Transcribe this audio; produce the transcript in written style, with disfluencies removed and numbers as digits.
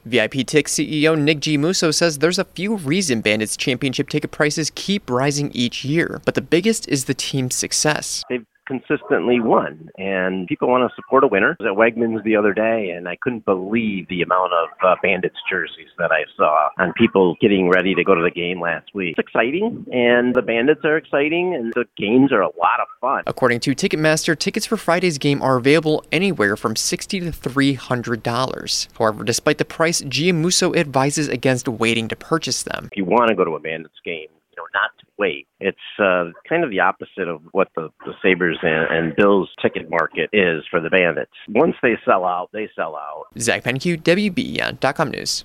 VIP CEO Nick G. Musso says there's a few reasons Bandits championship ticket prices keep rising each year, but the biggest is the team's success. They've consistently won, and people want to support a winner. I was at Wegmans the other day, and I couldn't believe the amount of Bandits jerseys that I saw and people getting ready to go to the game last week. It's exciting, and the Bandits are exciting, and the games are a lot of fun. According to Ticketmaster, tickets for Friday's game are available anywhere from $60 to $300. However, despite the price, GM Musso advises against waiting to purchase them. If you want to go to a Bandits game, not to wait. It's kind of the opposite of what the Sabres and Bills ticket market is for the Bandits. Once they sell out, they sell out. Zach Penke, WBEN.com News.